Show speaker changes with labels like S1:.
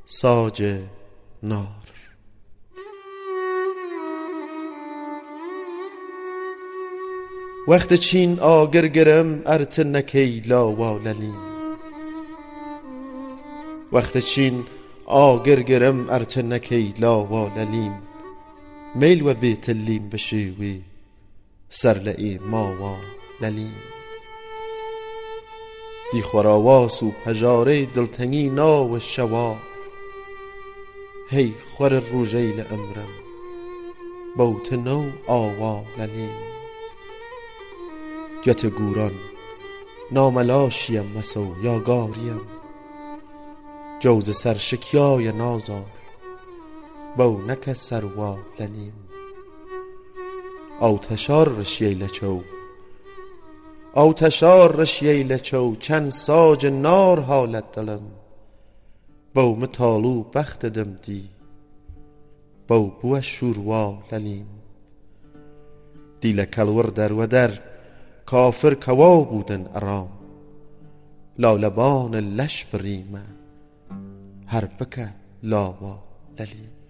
S1: ساج نار. وقت چین آگرگرم ارت نکیلا واللیم. وقت چین آگرگرم ارت نکیلا واللیم. میل و بیتلیم بشیوی سرلئی ما واللیم. دی خوراواس و پجاره دلتنگی ناو شوا. هی خور روژیل امرم بوت نو آواللیم. گت گوران ناملاشیم مسو یاگاریم. جوز سرشکیای نازار بو نک سرواللیم. آتشار رشیل چو آتشار رشیل چو چند ساج نار حالت دلم. بو متالو بخت دمدی بو بو شورواللیم. دیل کلور در و در کافر کوا بودن ارام. لالبان لش بریمه هر بکه لاواللیم.